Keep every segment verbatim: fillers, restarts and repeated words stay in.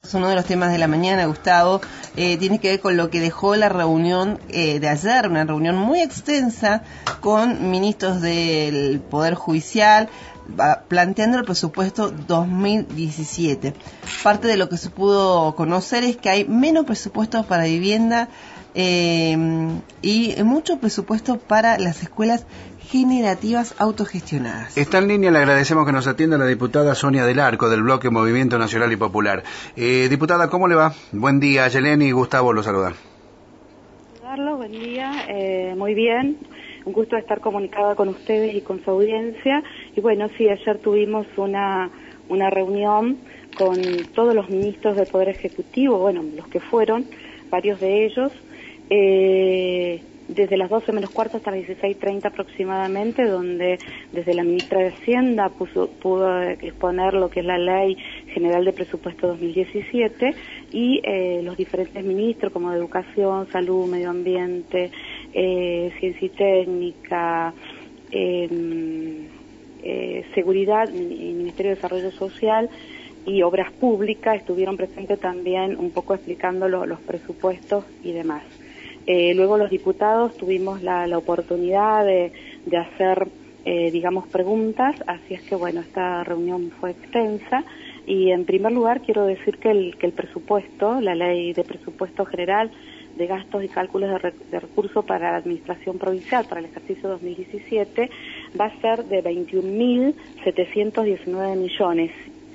Uno de los temas de la mañana, Gustavo, eh, tiene que ver con lo que dejó la reunión eh, de ayer, una reunión muy extensa con ministros del Poder Judicial, va, planteando el presupuesto dos mil diecisiete. Parte de lo que se pudo conocer es que hay menos presupuestos para vivienda eh, y mucho presupuesto para las escuelas generativas autogestionadas. Está en línea, le agradecemos que nos atienda la diputada Sonia del Arco, del bloque Movimiento Nacional y Popular. Eh, diputada, ¿cómo le va? Buen día, Yeleni y Gustavo lo saludan. Carlos, buen día, eh, muy bien, un gusto estar comunicada con ustedes y con su audiencia. Y bueno, sí, ayer tuvimos una, una reunión con todos los ministros del Poder Ejecutivo, bueno, los que fueron, varios de ellos, eh, desde las doce menos cuarto hasta las dieciséis treinta aproximadamente, donde desde la ministra de Hacienda puso, pudo exponer lo que es la Ley General de Presupuesto dos mil diecisiete y eh, los diferentes ministros como de Educación, Salud, Medio Ambiente, eh, Ciencia y Técnica, eh, eh, Seguridad y Ministerio de Desarrollo Social y Obras Públicas estuvieron presentes también un poco explicando lo, los presupuestos y demás. Eh, luego los diputados tuvimos la, la oportunidad de, de hacer, eh, digamos, preguntas, así es que, bueno, esta reunión fue extensa y, en primer lugar, quiero decir que el, que el presupuesto, la Ley de Presupuesto General de Gastos y Cálculos de, re, de Recursos para la Administración Provincial para el ejercicio dos mil diecisiete va a ser de veintiún mil setecientos diecinueve millones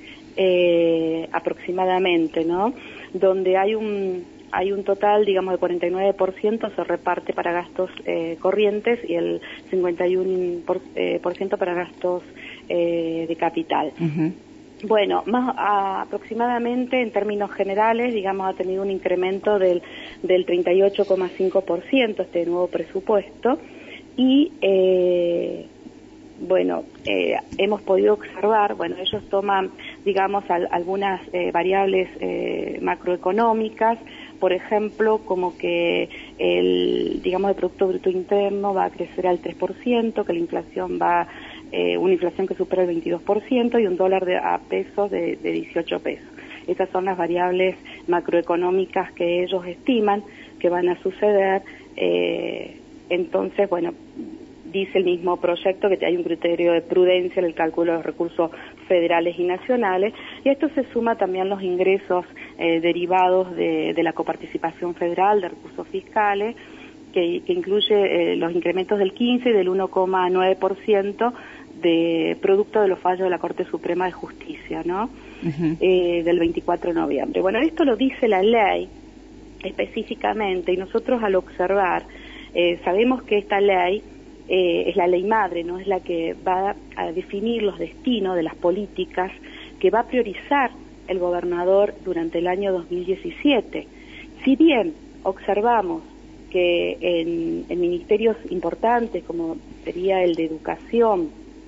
eh, aproximadamente, ¿no? Donde hay un... Hay un total, digamos, de cuarenta y nueve por ciento se reparte para gastos eh, corrientes y el cincuenta y uno por ciento eh, por ciento para gastos eh, de capital. Uh-huh. Bueno, más a, aproximadamente en términos generales, digamos, ha tenido un incremento del, del treinta y ocho coma cinco por ciento este nuevo presupuesto y, eh, bueno, eh, hemos podido observar, bueno, ellos toman, digamos, al, algunas eh, variables eh, macroeconómicas, por ejemplo, como que el, digamos, el Producto Bruto Interno va a crecer al tres por ciento, que la inflación va, eh, una inflación que supera el veintidós por ciento y un dólar de, a pesos de, de dieciocho pesos. Esas son las variables macroeconómicas que ellos estiman que van a suceder. Eh, entonces, bueno, dice el mismo proyecto que hay un criterio de prudencia en el cálculo de los recursos federales y nacionales, y a esto se suma también los ingresos eh, derivados de, de la coparticipación federal, de recursos fiscales, que, que incluye eh, los incrementos del quince y del uno coma nueve por ciento de producto de los fallos de la Corte Suprema de Justicia, ¿no? Uh-huh. eh, del veinticuatro de noviembre. Bueno, esto lo dice la ley específicamente, y nosotros al observar eh, sabemos que esta ley Eh, es la ley madre, no es la que va a definir los destinos de las políticas que va a priorizar el gobernador durante el año dos mil diecisiete. Si bien observamos que en, en ministerios importantes, como sería el de Educación,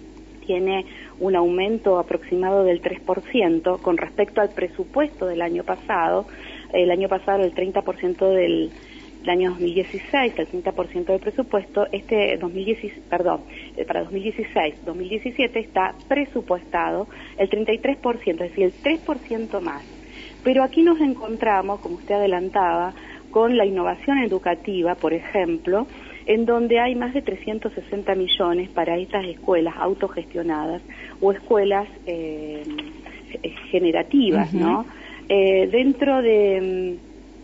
tiene un aumento aproximado del tres por ciento con respecto al presupuesto del año pasado, el año pasado el treinta por ciento del el año dos mil dieciséis, el treinta por ciento del presupuesto, este dos mil dieciséis, perdón, para dos mil dieciséis dos mil diecisiete está presupuestado el treinta y tres por ciento, es decir, el tres por ciento más. Pero aquí nos encontramos, como usted adelantaba, con la innovación educativa, por ejemplo, en donde hay más de trescientos sesenta millones para estas escuelas autogestionadas o escuelas eh, generativas, uh-huh. ¿no? Eh, dentro de...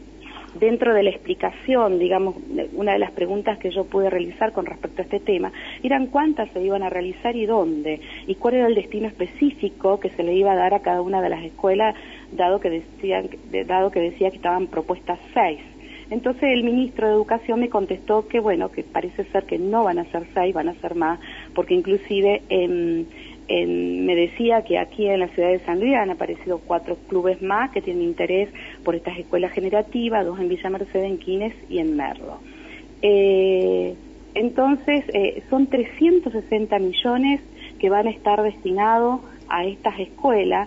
Dentro de la explicación, digamos, una de las preguntas que yo pude realizar con respecto a este tema, eran cuántas se iban a realizar y dónde, y cuál era el destino específico que se le iba a dar a cada una de las escuelas, dado que decían, dado que decía que estaban propuestas seis. Entonces el ministro de Educación me contestó que, bueno, que parece ser que no van a ser seis, van a ser más, porque inclusive en... En, me decía que aquí en la ciudad de San Luis han aparecido cuatro clubes más que tienen interés por estas escuelas generativas, dos en Villa Mercedes, en Quines y en Merlo. Eh, entonces, eh, son trescientos sesenta millones que van a estar destinados a estas escuelas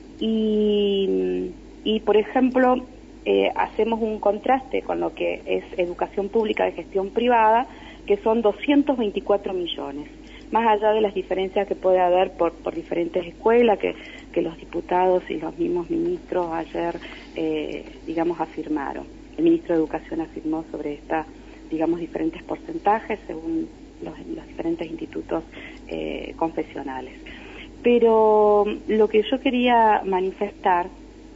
y, y por ejemplo, eh, hacemos un contraste con lo que es educación pública de gestión privada, que son doscientos veinticuatro millones. más allá de las diferencias que puede haber por, por diferentes escuelas, que, que los diputados y los mismos ministros ayer, eh, digamos, afirmaron. El ministro de Educación afirmó sobre esta, digamos, diferentes porcentajes según los, los diferentes institutos eh, confesionales. Pero lo que yo quería manifestar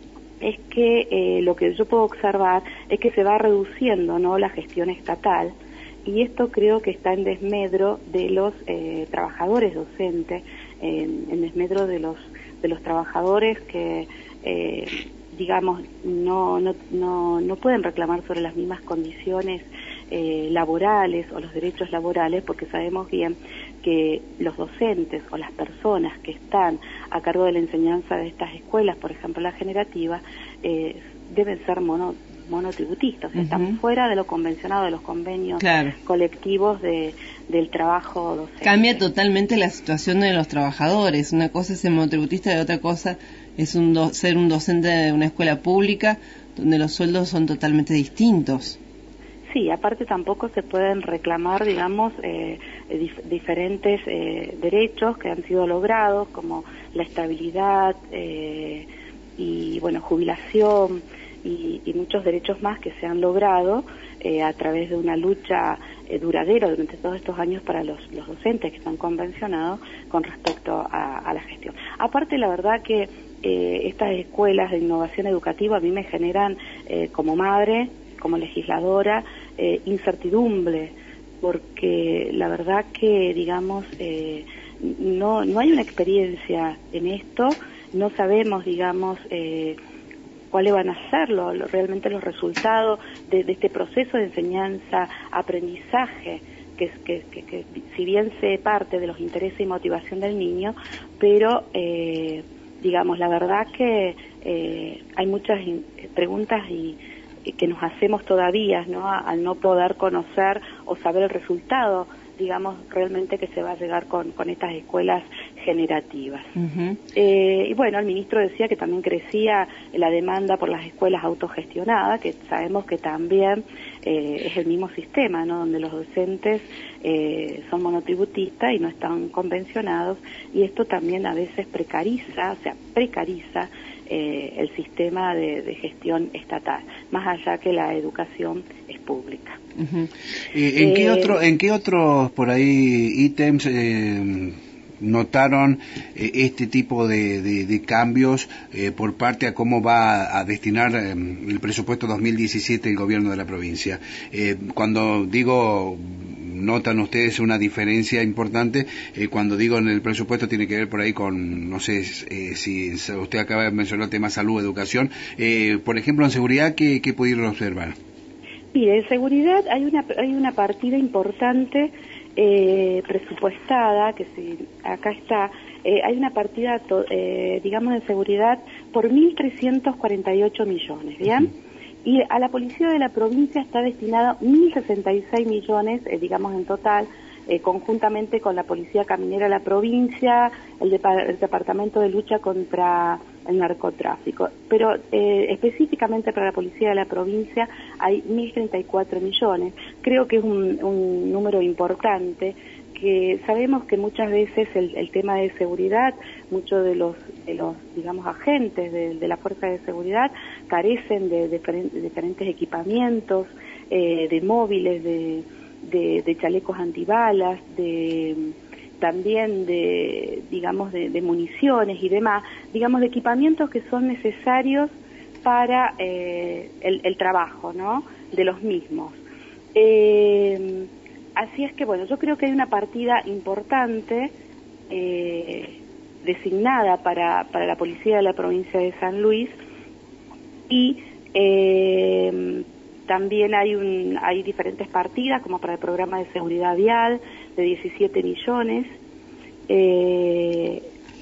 es que eh, lo que yo puedo observar es que se va reduciendo, ¿no?, la gestión estatal, y esto creo que está en desmedro de los eh, trabajadores docentes, en, en desmedro de los de los trabajadores que eh, digamos no, no no no pueden reclamar sobre las mismas condiciones eh, laborales o los derechos laborales, porque sabemos bien que los docentes o las personas que están a cargo de la enseñanza de estas escuelas, por ejemplo la generativa, eh, deben ser mono, monotributistas, o sea, uh-huh. están fuera de lo convencionado, de los convenios claro. colectivos de, del trabajo docente. Cambia totalmente la situación de los trabajadores. Una cosa es ser monotributista y otra cosa es un do, ser un docente de una escuela pública donde los sueldos son totalmente distintos. Sí, aparte tampoco se pueden reclamar, digamos, eh, dif- diferentes eh, derechos que han sido logrados, como la estabilidad eh, y, bueno, jubilación y, y muchos derechos más que se han logrado eh, a través de una lucha eh, duradera durante todos estos años para los, los docentes que están convencionados con respecto a, a la gestión. Aparte, la verdad que eh, estas escuelas de innovación educativa a mí me generan, eh, como madre, como legisladora, eh, incertidumbre, porque la verdad que, digamos, eh, no no hay una experiencia en esto, no sabemos, digamos, eh, cuáles van a ser lo, lo, realmente los resultados de, de este proceso de enseñanza-aprendizaje, que, que, que, que si bien se parte de los intereses y motivación del niño, pero, eh, digamos, la verdad que eh, hay muchas in- preguntas y que nos hacemos todavía, ¿no?, al no poder conocer o saber el resultado, digamos, realmente que se va a llegar con, con estas escuelas generativas. Uh-huh. Eh, y bueno, el ministro decía que también crecía la demanda por las escuelas autogestionadas, que sabemos que también eh, es el mismo sistema, ¿no?, donde los docentes eh, son monotributistas y no están convencionados, y esto también a veces precariza, o sea, precariza Eh, el sistema de, de gestión estatal, más allá que la educación es pública. Uh-huh. eh, ¿En, eh, qué otro, ¿En qué otros por ahí ítems eh, notaron eh, este tipo de, de, de cambios eh, por parte a cómo va a destinar eh, el presupuesto dos mil diecisiete el gobierno de la provincia? Eh, cuando digo notan ustedes una diferencia importante, eh, cuando digo en el presupuesto tiene que ver por ahí con, no sé eh, si usted acaba de mencionar el tema salud, educación, eh, por ejemplo en seguridad, ¿qué, qué pudieron observar? Mire, en seguridad hay una hay una partida importante eh, presupuestada, que si acá está, eh, hay una partida, to, eh, digamos, de seguridad por mil trescientos cuarenta y ocho millones, ¿bien? Uh-huh. Y a la policía de la provincia está destinado mil sesenta y seis millones, eh, digamos, en total, eh, conjuntamente con la Policía Caminera de la provincia, el, depa- el Departamento de Lucha contra el Narcotráfico. Pero eh, específicamente para la Policía de la provincia hay mil treinta y cuatro millones. Creo que es un, un número importante, que sabemos que muchas veces el, el tema de seguridad, muchos de los, de los digamos, agentes de, de la fuerza de seguridad carecen de, de, de diferentes equipamientos, eh, de móviles, de, de, de chalecos antibalas, de también de, digamos, de, de municiones y demás, digamos, de equipamientos que son necesarios para eh, el, el trabajo, ¿no?, de los mismos. Eh, Así es que, bueno, yo creo que hay una partida importante eh, designada para, para la policía de la provincia de San Luis, y eh, también hay, un, hay diferentes partidas, como para el programa de seguridad vial, de diecisiete millones, eh,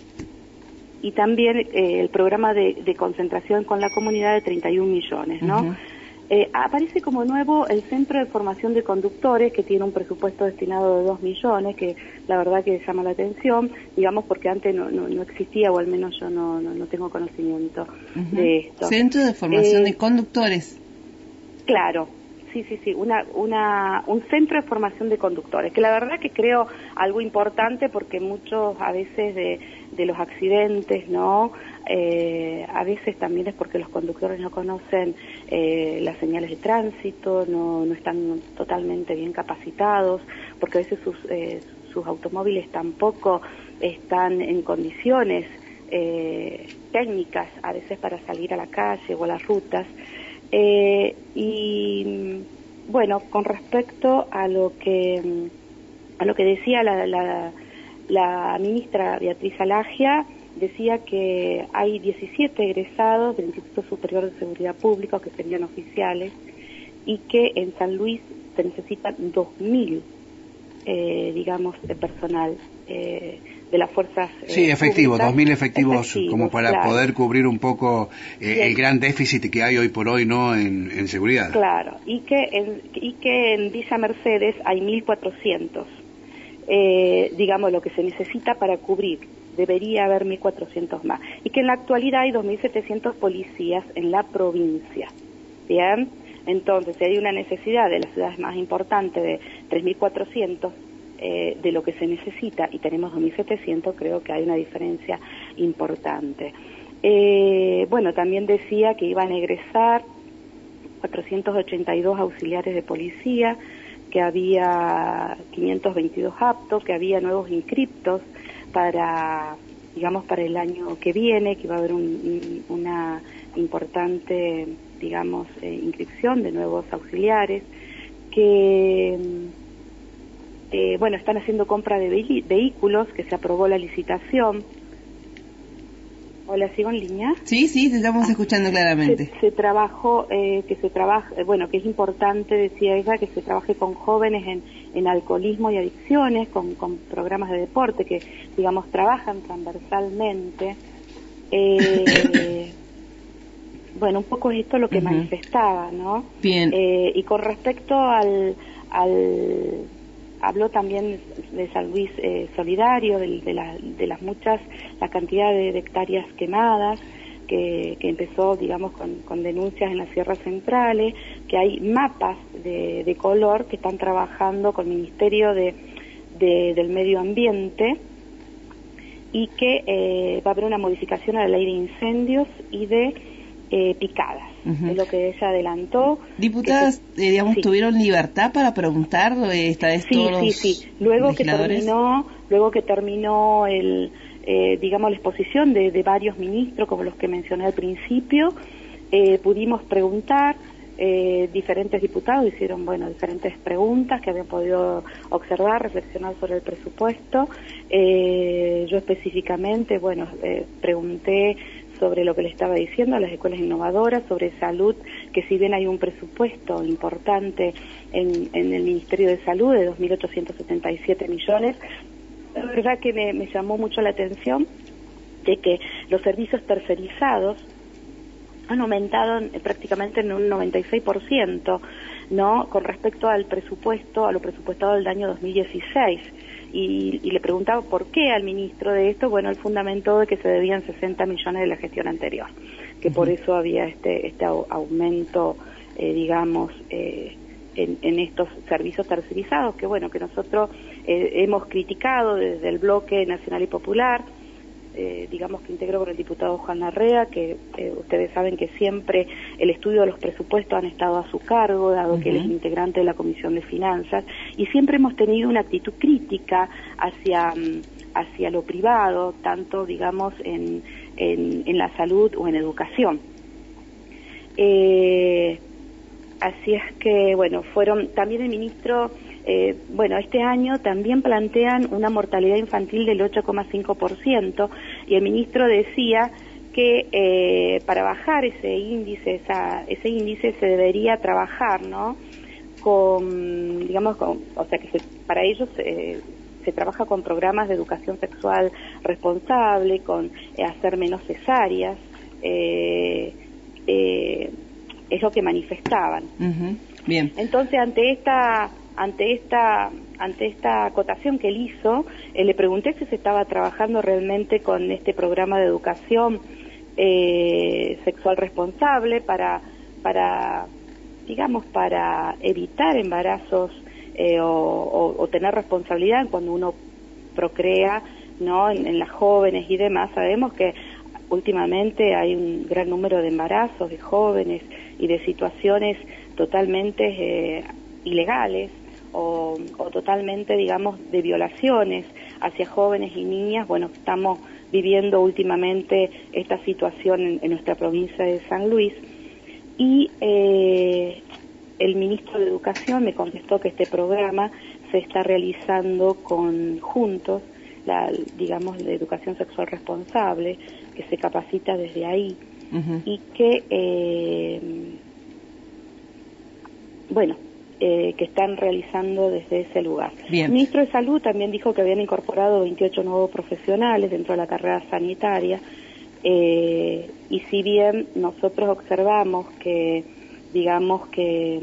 y también eh, el programa de, de concentración con la comunidad de treinta y un millones, ¿no? Uh-huh. Eh, aparece como nuevo el Centro de Formación de Conductores, que tiene un presupuesto destinado de dos millones, que la verdad que llama la atención, digamos, porque antes no, no, no existía, o al menos yo no, no, no tengo conocimiento uh-huh. de esto. Centro de Formación eh, de Conductores. Claro, sí, sí, sí, una, una, un centro de formación de conductores, que la verdad que creo algo importante porque muchos a veces de, de los accidentes, ¿no? Eh, a veces también es porque los conductores no conocen eh, las señales de tránsito, no, no están totalmente bien capacitados, porque a veces sus, eh, sus automóviles tampoco están en condiciones eh, técnicas, a veces para salir a la calle o a las rutas. Eh, y bueno, con respecto a lo que a lo que decía la, la, la ministra Beatriz Alagia, decía que hay diecisiete egresados del Instituto Superior de Seguridad Pública que serían oficiales y que en San Luis se necesitan dos mil, eh, digamos, de personal eh, de las fuerzas eh, sí, efectivos, públicas. dos mil efectivos, efectivos, como para claro. poder cubrir un poco eh, el gran déficit que hay hoy por hoy, ¿no?, en, en seguridad. Claro, y que en, y que en Villa Mercedes hay mil cuatrocientos, eh, digamos, lo que se necesita para cubrir. Debería haber mil cuatrocientos más. Y que en la actualidad hay dos mil setecientos policías en la provincia. ¿Bien? Entonces, si hay una necesidad de las ciudades más importantes de tres mil cuatrocientos, eh, de lo que se necesita, y tenemos dos mil setecientos, creo que hay una diferencia importante. Eh, bueno, también decía que iban a egresar cuatrocientos ochenta y dos auxiliares de policía, que había quinientos veintidós aptos, que había nuevos inscriptos para, digamos, para el año que viene, que iba a haber un, una importante, digamos, eh, inscripción de nuevos auxiliares, que, eh, bueno, están haciendo compra de vehi- vehículos, que se aprobó la licitación. Hola, ¿sigo en línea? Sí, sí, te estamos ah, escuchando claramente. Se, se trabajó, eh, que se trabaja, eh, bueno, que es importante, decía ella, que se trabaje con jóvenes en, en alcoholismo y adicciones, con, con programas de deporte que, digamos, trabajan transversalmente. Eh, bueno, un poco esto lo que uh-huh. manifestaba, ¿no? Bien. Eh, y con respecto al, al habló también de San Luis eh, Solidario, de, de, la, de las muchas, la cantidad de, de hectáreas quemadas, que, que empezó, digamos, con, con denuncias en las sierras centrales, que hay mapas de, de color que están trabajando con el Ministerio de, de, del Medio Ambiente, y que eh, va a haber una modificación a la ley de incendios y de eh, picadas. Uh-huh. Es lo que ella adelantó. Diputadas, se, eh, digamos, sí. ¿tuvieron libertad para preguntar esta vez sí, todos sí, los sí. Luego que terminó, luego que terminó el, eh, digamos, la exposición de, de varios ministros, como los que mencioné al principio, eh, pudimos preguntar. Eh, diferentes diputados hicieron, bueno, diferentes preguntas que habían podido observar, reflexionar sobre el presupuesto. Eh, yo específicamente, bueno, eh, pregunté sobre lo que le estaba diciendo a las escuelas innovadoras, sobre salud, que si bien hay un presupuesto importante en, en el Ministerio de Salud de dos mil ochocientos setenta y siete millones, la verdad que me, me llamó mucho la atención de que los servicios tercerizados han aumentado prácticamente en un noventa y seis por ciento, ¿no?, con respecto al presupuesto, a lo presupuestado del año dos mil dieciséis. Y, y le preguntaba por qué al ministro de esto. Bueno, el fundamento de que se debían sesenta millones de la gestión anterior, que uh-huh. por eso había este este aumento, eh, digamos, eh, en, en estos servicios tercerizados, que bueno, que nosotros eh, hemos criticado desde el Bloque Nacional y Popular. Eh, digamos que integro con el diputado Juan Larrea, que eh, ustedes saben que siempre el estudio de los presupuestos han estado a su cargo, dado uh-huh. que él es integrante de la Comisión de Finanzas, y siempre hemos tenido una actitud crítica hacia, hacia lo privado, tanto, digamos, en, en, en la salud o en educación. Eh, así es que, bueno, fueron, también el ministro... Eh, bueno, este año también plantean una mortalidad infantil del ocho coma cinco por ciento, y el ministro decía que eh, para bajar ese índice, esa, ese índice se debería trabajar, ¿no?, con, digamos, con, o sea, que se, para ellos eh, se trabaja con programas de educación sexual responsable, con eh, hacer menos cesáreas, eh, eh, es lo que manifestaban. Uh-huh. Bien. Entonces, ante esta ante esta ante esta acotación que él hizo, eh, le pregunté si se estaba trabajando realmente con este programa de educación eh, sexual responsable para para digamos, para evitar embarazos eh, o, o, o tener responsabilidad cuando uno procrea, ¿no? En, en las jóvenes y demás. Sabemos que últimamente hay un gran número de embarazos de jóvenes y de situaciones totalmente eh, ilegales o, o totalmente, digamos, de violaciones hacia jóvenes y niñas. Bueno, estamos viviendo últimamente esta situación en, en nuestra provincia de San Luis, y eh, el ministro de Educación me contestó que este programa se está realizando con Juntos, la, digamos, de educación sexual responsable, que se capacita desde ahí, uh-huh. y que, eh, bueno, eh, que están realizando desde ese lugar. Bien. El ministro de Salud también dijo que habían incorporado veintiocho nuevos profesionales dentro de la carrera sanitaria, eh, y si bien nosotros observamos que, digamos que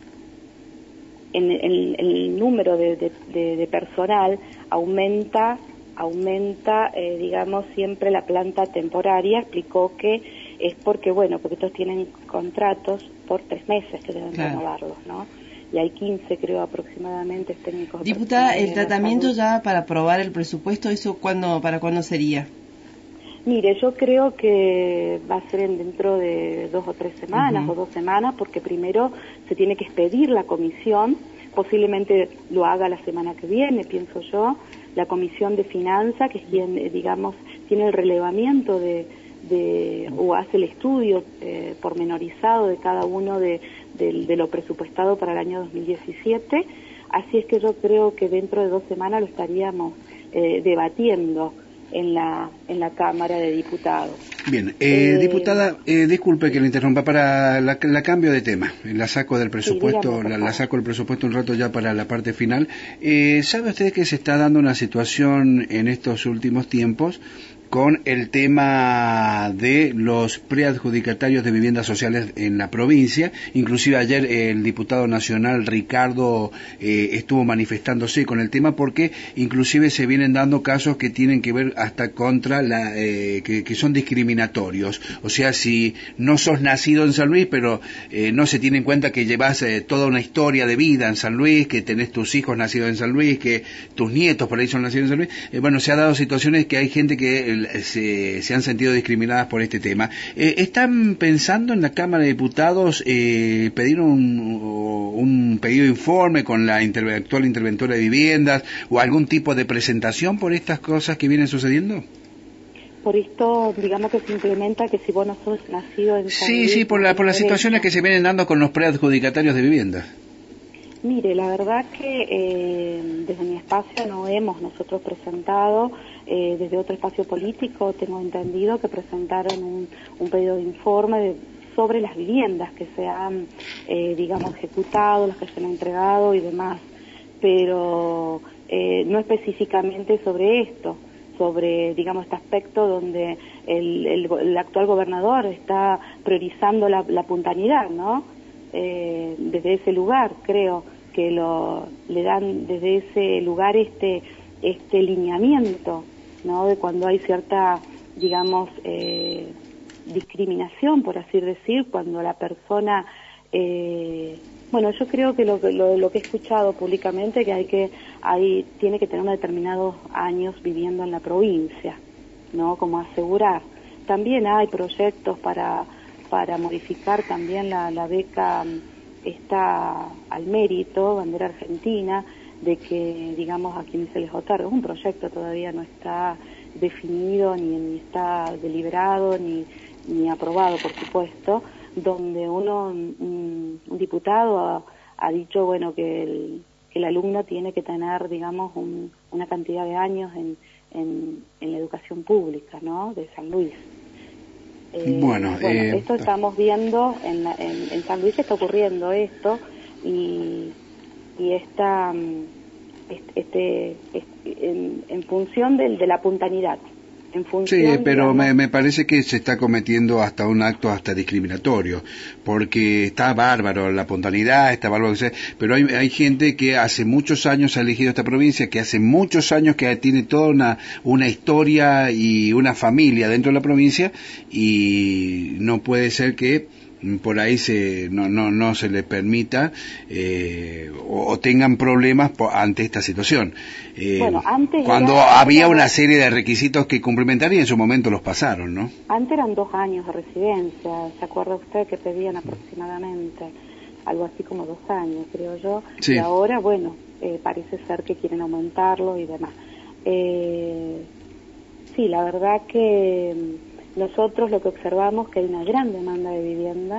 en, en, en el número de, de, de, de personal aumenta, aumenta, eh, digamos, siempre la planta temporaria, explicó que es porque, bueno, porque estos tienen contratos por tres meses que deben claro. renovarlos, ¿no? Y hay quince, creo, aproximadamente técnicos. Diputada, el tratamiento ya para aprobar el presupuesto, ¿eso cuándo, para cuándo sería? Mire, yo creo que va a ser en dentro de dos o tres semanas, uh-huh. o dos semanas, porque primero se tiene que expedir la comisión, posiblemente lo haga la semana que viene, pienso yo, la comisión de finanzas, que es quien, digamos, tiene el relevamiento de, de o hace el estudio eh, pormenorizado de cada uno de, de, de lo presupuestado para el año dos mil diecisiete, así es que yo creo que dentro de dos semanas lo estaríamos eh, debatiendo en la en la Cámara de Diputados. Bien, eh, eh, diputada, eh, disculpe que le interrumpa, para la, la cambio de tema, la saco del presupuesto, sí, digamos, la, la saco del presupuesto un rato ya para la parte final. Eh, ¿Sabe usted que se está dando una situación en estos últimos tiempos con el tema de los preadjudicatarios de viviendas sociales en la provincia? Inclusive ayer el diputado nacional Ricardo eh, estuvo manifestándose con el tema, porque inclusive se vienen dando casos que tienen que ver hasta contra la eh, que, que son discriminatorios. O sea, si no sos nacido en San Luis, pero eh, no se tiene en cuenta que llevas eh, toda una historia de vida en San Luis, que tenés tus hijos nacidos en San Luis, que tus nietos por ahí son nacidos en San Luis. Eh, bueno, se ha dado situaciones que hay gente que eh, Se, se han sentido discriminadas por este tema. Eh, ¿Están pensando en la Cámara de Diputados eh, pedir un, un pedido de informe con la inter, actual interventora de viviendas o algún tipo de presentación por estas cosas que vienen sucediendo? Por esto, digamos que se implementa que si vos no sos nacido en San Sí, Luis, sí, por, la, por las situaciones que se vienen dando con los preadjudicatarios de viviendas. Mire, la verdad que eh, desde mi espacio no hemos nosotros presentado, eh, desde otro espacio político tengo entendido que presentaron un, un pedido de informe de, sobre las viviendas que se han, eh, digamos, ejecutado, las que se han entregado y demás, pero eh, no específicamente sobre esto, sobre, digamos, este aspecto donde el, el, el actual gobernador está priorizando la, la puntualidad, ¿no? Eh, desde ese lugar, creo que lo le dan desde ese lugar este este lineamiento, ¿no? De cuando hay cierta, digamos, eh, discriminación, por así decir, cuando la persona, eh, bueno, yo creo que lo, lo, lo que he escuchado públicamente que hay que hay tiene que tener unos determinados años viviendo en la provincia, ¿no? Como asegurar. También hay proyectos para para modificar también la, la beca está al mérito, bandera argentina, de que, digamos, a quienes se les otorga. Un proyecto todavía no está definido, ni, ni está deliberado, ni, ni aprobado, por supuesto, donde uno, un, un diputado ha, ha dicho, bueno, que el, que el alumno tiene que tener, digamos, un, una cantidad de años en, en, en la educación pública, ¿no?, de San Luis. Eh, bueno, bueno eh, esto estamos viendo en, la, en, en San Luis está ocurriendo esto y, y esta este, este en, en función del, de la puntualidad. En función, sí, pero digamos, me, me parece que se está cometiendo hasta un acto hasta discriminatorio, porque está bárbaro la puntualidad, está bárbaro, pero hay, hay gente que hace muchos años ha elegido esta provincia, que hace muchos años que tiene toda una, una historia y una familia dentro de la provincia, y no puede ser que por ahí se no no no se les permita eh, o, o tengan problemas por, ante esta situación. Eh, bueno, antes cuando era, había era, una serie de requisitos que cumplimentar y en su momento los pasaron, ¿no? Antes eran dos años de residencia, ¿se acuerda usted que pedían aproximadamente? Algo así como dos años, creo yo, sí. Y ahora, bueno, eh, parece ser que quieren aumentarlo y demás. Eh, sí, la verdad que nosotros lo que observamos que hay una gran demanda de vivienda,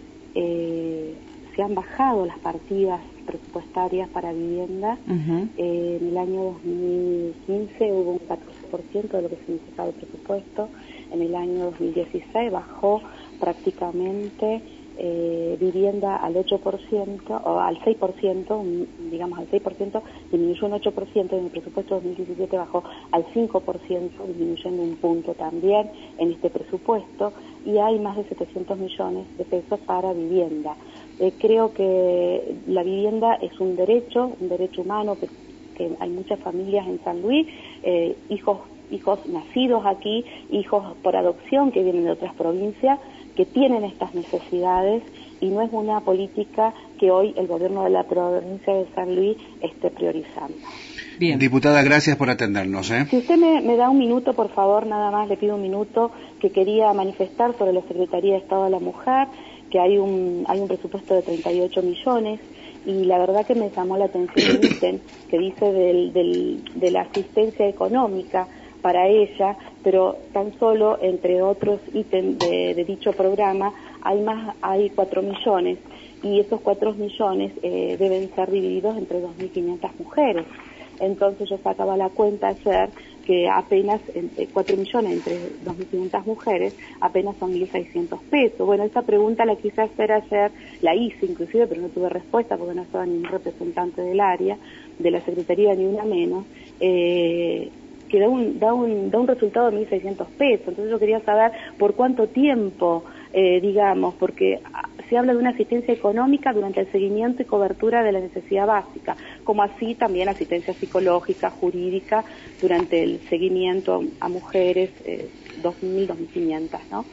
eh, se han bajado las partidas presupuestarias para vivienda, uh-huh. eh, en el año dos mil quince hubo un catorce por ciento de lo que significaba el presupuesto, en el año dos mil dieciséis bajó prácticamente eh, vivienda al ocho por ciento, o al seis por ciento, digamos al seis por ciento, disminuyó un ocho por ciento, en el presupuesto dos mil diecisiete bajó al cinco por ciento, disminuyendo un punto también en este presupuesto, y hay más de setecientos millones de pesos para vivienda. Eh, creo que la vivienda es un derecho, un derecho humano, que, que hay muchas familias en San Luis, eh, hijos, hijos nacidos aquí, hijos por adopción que vienen de otras provincias, que tienen estas necesidades, y no es una política que hoy el gobierno de la provincia de San Luis esté priorizando. Bien. Diputada, gracias por atendernos. ¿eh? Si usted me, me da un minuto, por favor, nada más le pido un minuto, que quería manifestar sobre la Secretaría de Estado de la Mujer, que hay un, hay un presupuesto de treinta y ocho millones, y la verdad que me llamó la atención el ítem que dice del, del, de la asistencia económica para ella, pero tan solo entre otros ítems de, de dicho programa hay más, hay cuatro millones, y esos cuatro millones eh, deben ser divididos entre dos mil quinientas mujeres. Entonces yo sacaba la cuenta ayer que apenas eh, cuatro millones entre dos mil quinientas mujeres, apenas son mil seiscientos pesos. Bueno, esa pregunta la quise hacer ayer, la hice inclusive, pero no tuve respuesta porque no estaba ni un representante del área, de la Secretaría ni una menos, eh, que da un, da un, da un resultado de mil seiscientos pesos. Entonces yo quería saber por cuánto tiempo, eh, digamos, porque se habla de una asistencia económica durante el seguimiento y cobertura de la necesidad básica, como así también asistencia psicológica, jurídica, durante el seguimiento a mujeres, eh, dos mil, dos mil quinientas, ¿no?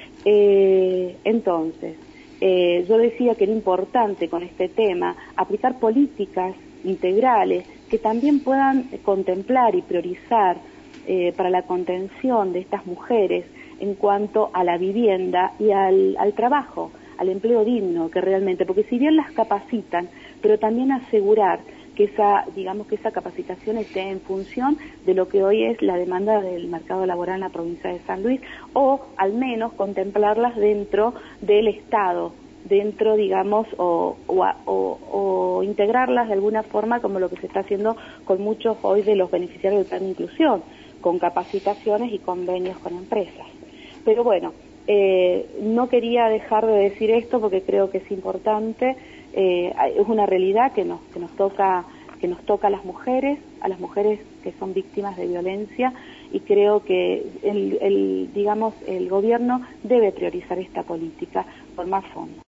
Eh, entonces, eh, yo decía que era importante con este tema aplicar políticas integrales que también puedan contemplar y priorizar eh, para la contención de estas mujeres en cuanto a la vivienda y al, al trabajo, al empleo digno, que realmente, porque si bien las capacitan, pero también asegurar que esa, digamos que esa capacitación esté en función de lo que hoy es la demanda del mercado laboral en la provincia de San Luis, o al menos contemplarlas dentro del Estado, dentro, digamos, o, o, o, o integrarlas de alguna forma, como lo que se está haciendo con muchos hoy de los beneficiarios del plan de inclusión, con capacitaciones y convenios con empresas. Pero bueno, eh, no quería dejar de decir esto porque creo que es importante, eh, es una realidad que nos, que nos toca, que nos toca a las mujeres, a las mujeres que son víctimas de violencia, y creo que el, el digamos, el gobierno debe priorizar esta política por más fondo.